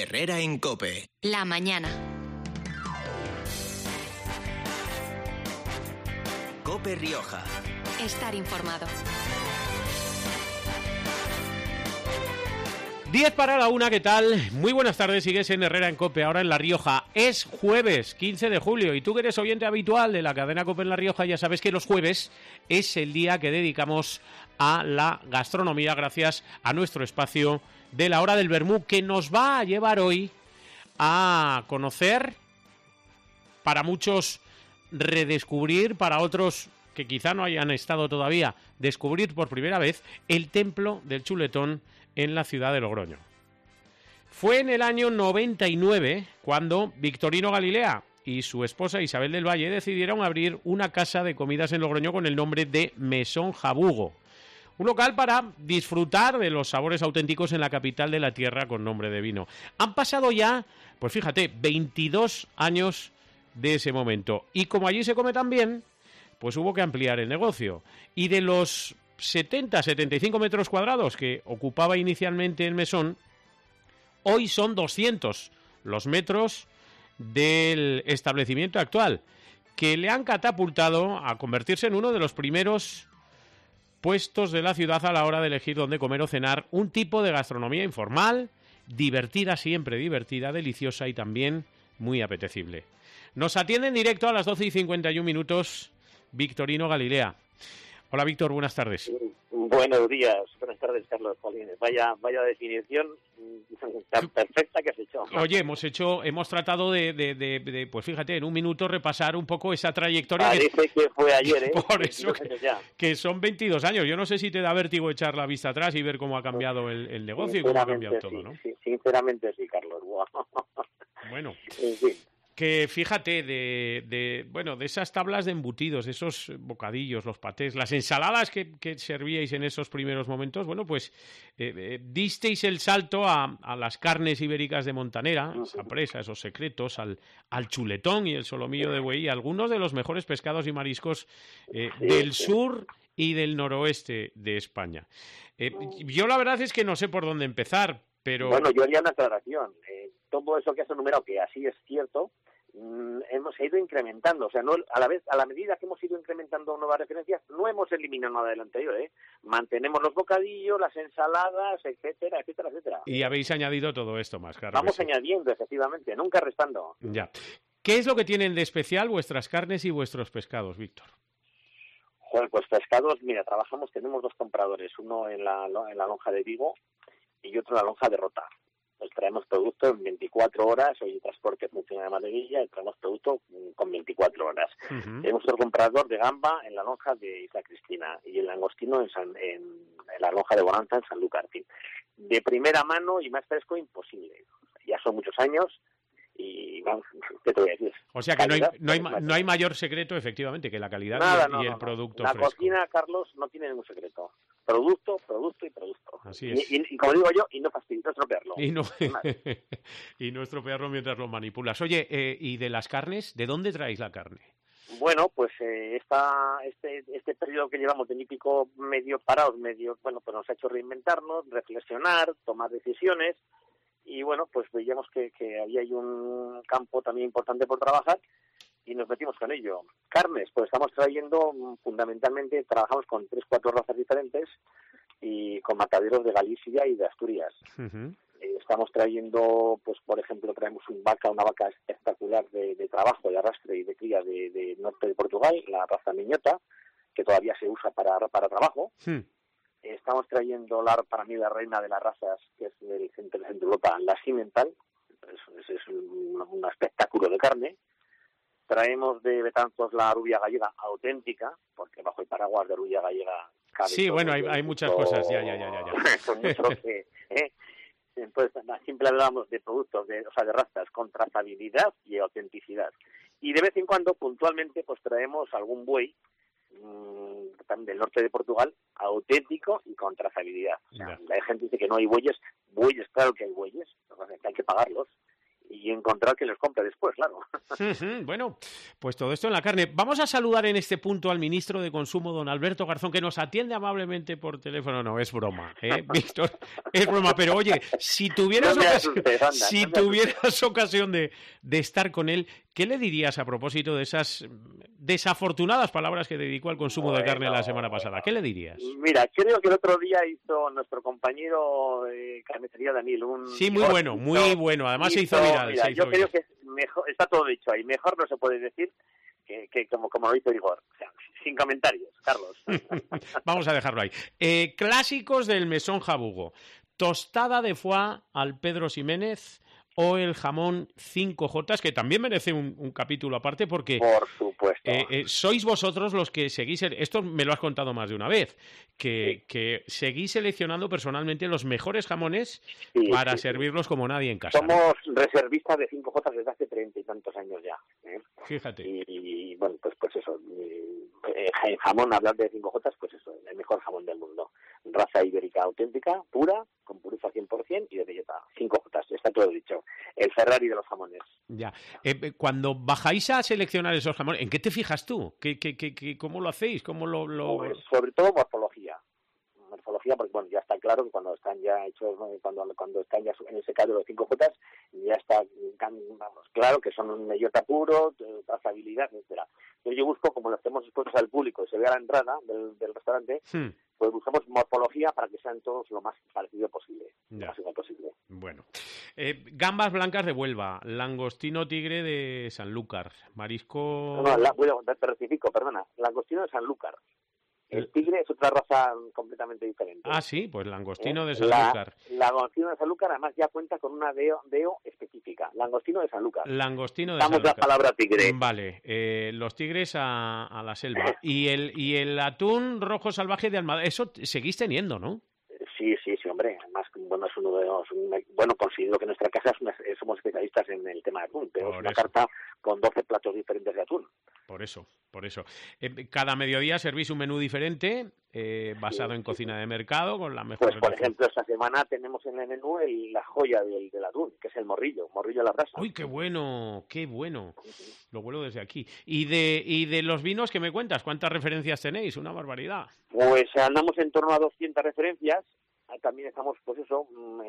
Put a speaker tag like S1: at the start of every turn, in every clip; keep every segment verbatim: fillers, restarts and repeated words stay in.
S1: Herrera en COPE.
S2: La mañana.
S1: COPE Rioja.
S2: Estar informado.
S3: diez para la una, ¿qué tal? Muy buenas tardes, sigues en Herrera en COPE, ahora en La Rioja. Es jueves, quince de julio, y tú que eres oyente habitual de la cadena COPE en La Rioja, ya sabes que los jueves es el día que dedicamos a la gastronomía, gracias a nuestro espacio de la hora del vermú, que nos va a llevar hoy a conocer, para muchos redescubrir, para otros que quizá no hayan estado todavía, descubrir por primera vez el templo del chuletón en la ciudad de Logroño. Fue en el año noventa y nueve cuando Victorino Galilea y su esposa Isabel del Valle decidieron abrir una casa de comidas en Logroño con el nombre de Mesón Jabugo, un local para disfrutar de los sabores auténticos en la capital de la tierra con nombre de vino. Han pasado ya, pues fíjate, veintidós años de ese momento, y como allí se come tan bien, pues hubo que ampliar el negocio, y de los setenta a setenta y cinco metros cuadrados que ocupaba inicialmente el mesón, hoy son doscientos los metros del establecimiento actual, que le han catapultado a convertirse en uno de los primeros puestos de la ciudad a la hora de elegir dónde comer o cenar, un tipo de gastronomía informal, divertida, siempre divertida, deliciosa y también muy apetecible. Nos atiende en directo a las doce y cincuenta y un minutos Victorino Galilea. Hola, Víctor, buenas tardes.
S4: Buenos días, buenas tardes, Carlos Polines. Vaya, vaya definición tan perfecta que has hecho.
S3: Oye, hemos hecho, hemos tratado de, de, de, de, pues fíjate, en un minuto repasar un poco esa trayectoria.
S4: Parece que, que fue ayer, ¿eh?
S3: Por eso que, que son veintidós años. Yo no sé si te da vértigo echar la vista atrás y ver cómo ha cambiado el, el negocio y cómo ha cambiado todo,
S4: sí,
S3: ¿no?
S4: Sí, sinceramente sí, Carlos.
S3: Bueno.
S4: Sí.
S3: Que fíjate, de, de bueno, de esas tablas de embutidos, esos bocadillos, los patés, las ensaladas que, que servíais en esos primeros momentos, bueno, pues eh, eh, disteis el salto a, a las carnes ibéricas de Montanera, esa presa, esos secretos, al, al chuletón y el solomillo de buey, algunos de los mejores pescados y mariscos eh,
S4: sí,
S3: del
S4: sí.
S3: sur y del noroeste de España. Eh, yo la verdad es que no sé por dónde empezar, pero...
S4: Bueno, yo haría una aclaración. Eh, todo eso que has enumerado, que así es cierto, mmm, hemos ido incrementando. O sea, no a la vez, a la medida que hemos ido incrementando nuevas referencias, no hemos eliminado nada del anterior, ¿eh? Mantenemos los bocadillos, las ensaladas, etcétera, etcétera, etcétera.
S3: Y habéis añadido todo esto más, claro.
S4: Vamos
S3: sí.
S4: añadiendo, efectivamente, nunca restando.
S3: Ya. ¿Qué es lo que tienen de especial vuestras carnes y vuestros pescados, Víctor?
S4: Joder, pues pescados, mira, trabajamos, tenemos dos compradores, uno en la, en la lonja de Vigo y otro en la lonja de Rota. Pues traemos producto en veinticuatro horas, hoy el transporte funciona de maravilla y traemos producto con veinticuatro horas. Uh-huh. Tenemos otro comprador de gamba en la lonja de Isla Cristina y el langostino en, San, en, en la lonja de Bonanza en Sanlúcar. De primera mano y más fresco imposible. Ya son muchos años y vamos, ¿qué te voy a decir?
S3: O sea que calidad, no hay, no, hay, no hay mayor secreto, efectivamente, que la calidad
S4: Nada,
S3: y,
S4: no,
S3: y el
S4: no,
S3: producto
S4: no. La
S3: fresco.
S4: La cocina, Carlos, no tiene ningún secreto. Producto, producto y producto.
S3: Así es.
S4: Y, y, y como digo yo, y no fastidiar, no estropearlo.
S3: Y no, y no estropearlo mientras lo manipulas. Oye, eh, ¿y de las carnes? ¿De dónde traéis la carne?
S4: Bueno, pues eh, esta, este, este periodo que llevamos de típico medio parados, medio, bueno, pues nos ha hecho reinventarnos, reflexionar, tomar decisiones. Y bueno, pues veíamos que, que había ahí un campo también importante por trabajar y nos metimos con ello. Carnes, pues estamos trayendo, fundamentalmente, trabajamos con tres, cuatro razas diferentes y con mataderos de Galicia y de Asturias. Uh-huh. Eh, estamos trayendo, pues por ejemplo, traemos un vaca, una vaca espectacular de, de trabajo, de arrastre y de cría de, de norte de Portugal, la raza Miñota, que todavía se usa para, para trabajo. Uh-huh. Estamos trayendo la, para mí la reina de las razas, que es del centro de Europa, la Simmental, es, es un, un espectáculo de carne. Traemos de Betanzos la rubia gallega auténtica, porque bajo el paraguas de rubia gallega cabe.
S3: Sí, bueno, hay, hay muchas mucho, cosas, ya, ya, ya, ya. ya.
S4: Son muchos que, ¿eh? Entonces, siempre hablamos de productos, de, o sea, de razas con trazabilidad y autenticidad. Y de vez en cuando, puntualmente, pues traemos algún buey también del norte de Portugal, auténtico y con trazabilidad. O sea, la gente dice que no hay bueyes, bueyes, claro que hay bueyes, que hay que pagarlos, y, y encontrar que los compre después, claro.
S3: Bueno, pues todo esto en la carne. Vamos a saludar en este punto al ministro de Consumo, don Alberto Garzón, que nos atiende amablemente por teléfono. No, es broma, ¿eh, Víctor? Es broma, pero oye, si tuvieras,
S4: no
S3: ocasión,
S4: asustes, anda,
S3: si
S4: no
S3: tuvieras ocasión de, de estar con él, ¿qué le dirías a propósito de esas desafortunadas palabras que dedicó al consumo bueno, de carne la semana pasada? ¿Qué le dirías?
S4: Mira, creo que el otro día hizo nuestro compañero eh, Carnicería Daniel un...
S3: Sí, muy bueno, muy
S4: hizo,
S3: bueno. Además
S4: hizo,
S3: se hizo viral.
S4: Mira,
S3: se hizo
S4: yo
S3: viral.
S4: creo que es mejor, está todo dicho ahí. Mejor no se puede decir que, que como, como lo dice Igor. O sea, sin comentarios, Carlos.
S3: Vamos a dejarlo ahí. Eh, clásicos del mesón Jabugo. Tostada de foie al Pedro Ximénez o el jamón cinco jotas, que también merece un, un capítulo aparte porque...
S4: Por supuesto.
S3: Eh, eh, sois vosotros los que seguís... Esto me lo has contado más de una vez, que, sí. que seguís seleccionando personalmente los mejores jamones sí, para sí, servirlos sí. como nadie en casa.
S4: Somos reservistas de cinco jotas desde hace treinta y tantos años ya. ¿eh?
S3: Fíjate.
S4: Y, y bueno, pues pues eso. Eh, en jamón, hablar de cinco jotas, pues eso, el mejor jamón del mundo. Raza ibérica auténtica, pura, con pureza cien por ciento y de belleza. cinco jotas, está todo dicho. El Ferrari de los jamones.
S3: Ya. Eh, cuando bajáis a seleccionar esos jamones, ¿en qué te fijas tú? ¿Qué, qué, qué, qué, ¿Cómo lo hacéis? ¿Cómo lo, lo...
S4: Pues sobre todo morfología. Morfología, porque bueno, ya está claro que cuando están ya hechos, cuando cuando están ya en ese caso los cinco jotas, ya está, vamos, claro que son un bellota puro, trazabilidad, etcétera. Entonces yo busco, como los tenemos expuestos al público y se ve a la entrada del, del restaurante, hmm. pues buscamos morfología para que sean todos lo más parecido posible. Lo más igual posible.
S3: Bueno. Eh, gambas blancas de Huelva, langostino tigre de Sanlúcar, marisco...
S4: No, no, la, bueno, te rectifico, perdona, langostino de Sanlúcar. El tigre es otra raza completamente diferente.
S3: Ah, sí, pues langostino ¿Eh? de Sanlúcar.
S4: La, langostino de Sanlúcar además ya cuenta con una D O, D O específica. Langostino de Sanlúcar.
S3: Langostino de
S4: Damos
S3: Sanlúcar.
S4: la palabra tigre.
S3: Vale, eh, los tigres a, a la selva. Y el y el atún rojo salvaje de Almadén, eso seguís teniendo, ¿no?
S4: Sí, sí, sí, hombre. Además, bueno, es uno de los, bueno, considero que en nuestra casa es una, somos especialistas en el tema de atún. Tenemos una carta con doce platos diferentes de atún.
S3: Por eso, por eso. Eh, cada mediodía servís un menú diferente, eh, basado sí, en cocina sí. de mercado, con la mejor...
S4: Pues, por ejemplo, esta semana tenemos en el menú el, la joya del, del atún, que es el morrillo, morrillo a la brasa.
S3: ¡Uy, qué bueno! ¡Qué bueno! Lo huelo desde aquí. ¿Y de, y de los vinos que me cuentas? ¿Cuántas referencias tenéis? Una barbaridad.
S4: Pues andamos en torno a doscientas referencias. También estamos, pues eso,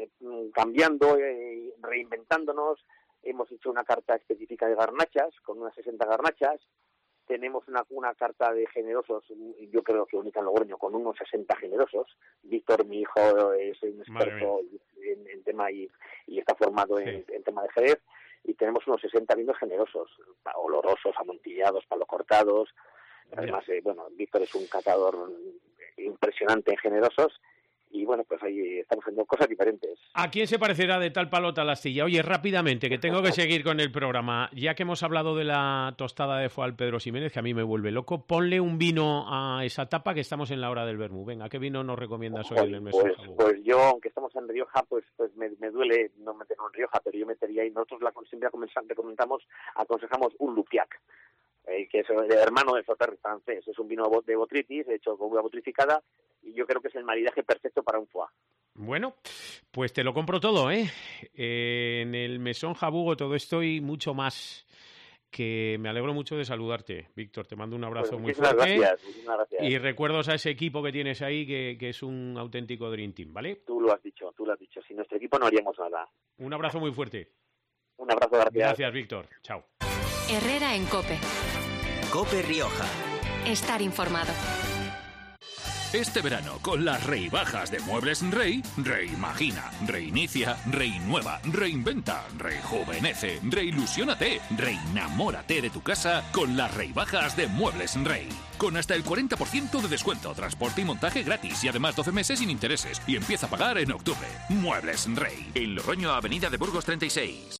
S4: cambiando, eh, reinventándonos. Hemos hecho una carta específica de garnachas, con unas sesenta garnachas. Tenemos una, una carta de generosos, yo creo que única en Logroño, con unos sesenta generosos. Víctor, mi hijo, es un experto en, en tema y, y está formado sí. en, en tema de Jerez. Y tenemos unos sesenta vinos generosos, olorosos, amontillados, palo cortados. Además, eh, bueno, Víctor es un catador impresionante en generosos. Y bueno, pues ahí estamos haciendo cosas diferentes.
S3: ¿A quién se parecerá de tal palo tal astilla? Oye, rápidamente, que tengo que seguir con el programa. Ya que hemos hablado de la tostada de foie al Pedro Ximénez, que a mí me vuelve loco, ponle un vino a esa tapa, que estamos en la hora del vermú. Venga, ¿qué vino nos recomiendas hoy
S4: pues,
S3: en el mesón?
S4: Pues, pues yo, aunque estamos en Rioja, pues pues me, me duele no meterlo en Rioja, pero yo metería ahí, nosotros la, siempre recomendamos, aconsejamos un Lupiac. Eh, que es el hermano del Sauternes francés. Es un vino de Botrytis, hecho con uva botrificada, y yo creo que es el maridaje perfecto para un foie.
S3: Bueno, pues te lo compro todo, ¿eh? eh en el mesón Jabugo todo esto y mucho más, que me alegro mucho de saludarte, Víctor. Te mando un abrazo pues muy fuerte.
S4: Gracias, muchísimas gracias.
S3: Y recuerdos a ese equipo que tienes ahí, que, que es un auténtico Dream Team, ¿vale?
S4: Tú lo has dicho, tú lo has dicho. Sin nuestro equipo no haríamos nada.
S3: Un abrazo muy fuerte.
S4: Un abrazo, gracias.
S3: Gracias, Víctor. Chao.
S2: Herrera en COPE.
S1: COPE Rioja.
S2: Estar informado.
S5: Este verano, con las rebajas de Muebles Rey, reimagina, reinicia, reinueva, reinventa, rejuvenece, reilusiónate, reenamórate de tu casa con las rebajas de Muebles Rey. Con hasta el cuarenta por ciento de descuento, transporte y montaje gratis y además doce meses sin intereses. Y empieza a pagar en octubre. Muebles Rey. En Logroño, Avenida de Burgos treinta y seis.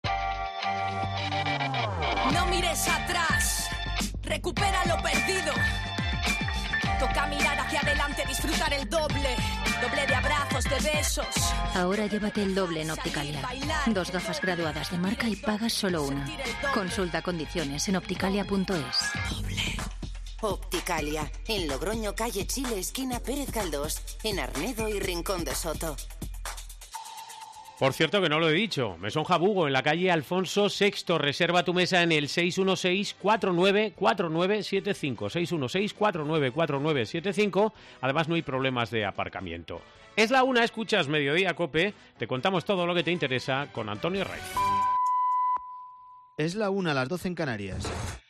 S6: No mires atrás. Recupera lo perdido. Toca mirar hacia adelante, disfrutar el doble. Doble de abrazos, de besos.
S7: Ahora llévate el doble en Opticalia. Dos gafas graduadas de marca y pagas solo una. Consulta condiciones en opticalia punto es.
S8: Opticalia, en Logroño, calle Chile, esquina Pérez Galdós, en Arnedo y Rincón de Soto.
S3: Por cierto, que no lo he dicho, Mesón Jabugo, en la calle Alfonso sexto. Reserva tu mesa en el seis uno seis, cuatro nueve cuatro nueve siete cinco. seis uno seis, cuatro nueve cuatro nueve siete cinco. Además, no hay problemas de aparcamiento. Es la una, escuchas Mediodía Cope. Te contamos todo lo que te interesa con Antonio Rey.
S8: Es la una, a las doce en Canarias.